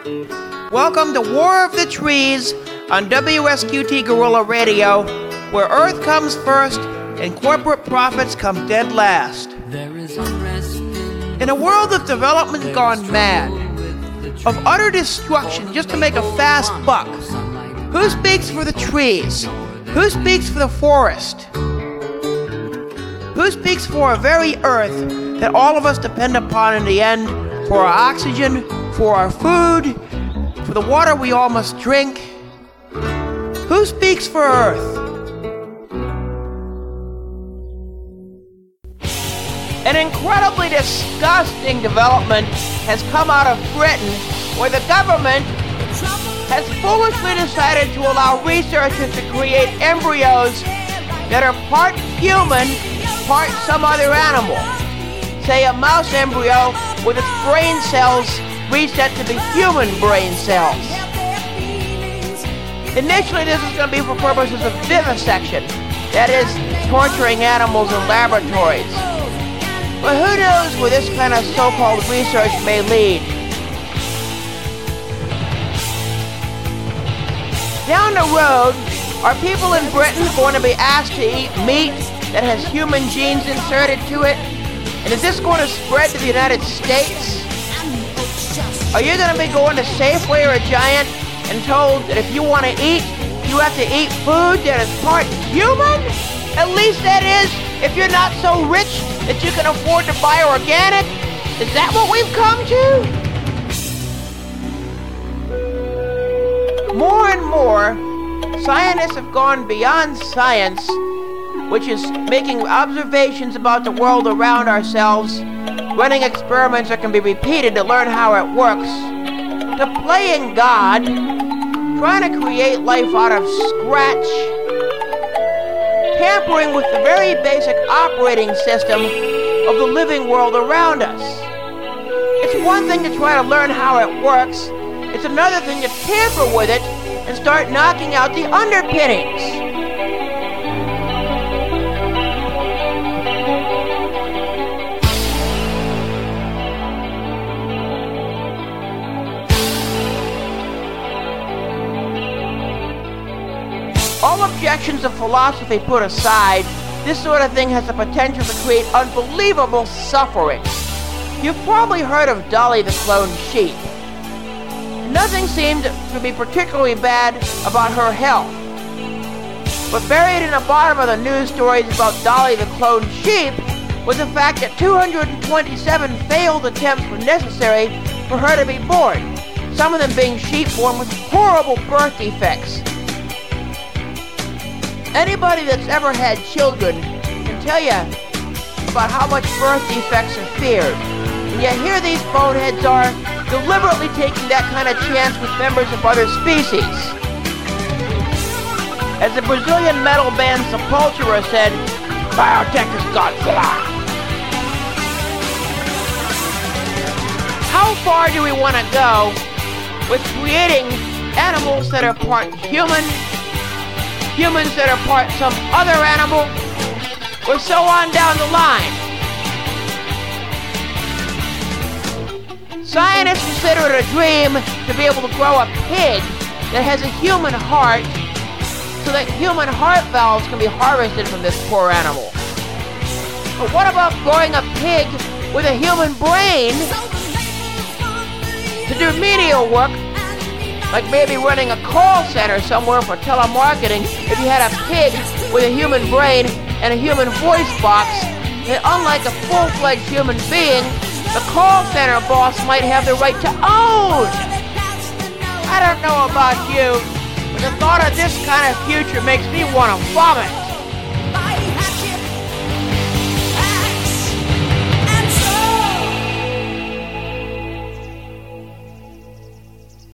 Welcome to War of the Trees on WSQT Guerrilla Radio, where Earth comes first and corporate profits come dead last. In a world of development gone mad, of utter destruction just to make a fast buck, who speaks for the trees? Who speaks for the forest? Who speaks for a very Earth that all of us depend upon in the end for our oxygen, for our food, for the water we all must drink? Who speaks for Earth? An incredibly disgusting development has come out of Britain, where the government has foolishly decided to allow researchers to create embryos that are part human, part some other animal. Say a mouse embryo with its brain cells reset to be human brain cells. Initially, this is going to be for purposes of vivisection, that is, torturing animals in laboratories. But who knows where this kind of so-called research may lead? Down the road, are people in Britain going to be asked to eat meat that has human genes inserted to it? And is this going to spread to the United States? Are you going to be going to Safeway or a Giant and told that if you want to eat, you have to eat food that is part human? At least that is, if you're not so rich that you can afford to buy organic. Is that what we've come to? More and more, scientists have gone beyond science, which is making observations about the world around ourselves, running experiments that can be repeated to learn how it works, to playing God, trying to create life out of scratch, tampering with the very basic operating system of the living world around us. It's one thing to try to learn how it works. It's another thing to tamper with it and start knocking out the underpinnings. All objections of philosophy put aside, this sort of thing has the potential to create unbelievable suffering. You've probably heard of Dolly the cloned sheep. Nothing seemed to be particularly bad about her health. But buried in the bottom of the news stories about Dolly the cloned sheep was the fact that 227 failed attempts were necessary for her to be born, some of them being sheep born with horrible birth defects. Anybody that's ever had children can tell you about how much birth defects are feared. And yet here these boneheads are, deliberately taking that kind of chance with members of other species. As the Brazilian metal band Sepultura said, "Biotech is Godzilla." How far do we want to go with creating animals that are part human, humans that are part some other animal, or so on down the line? Scientists consider it a dream to be able to grow a pig that has a human heart so that human heart valves can be harvested from this poor animal. But what about growing a pig with a human brain to do menial work, like maybe running a call center somewhere for telemarketing? If you had a pig with a human brain and a human voice box, that unlike a full-fledged human being, the call center boss might have the right to own. I don't know about you, but the thought of this kind of future makes me want to vomit.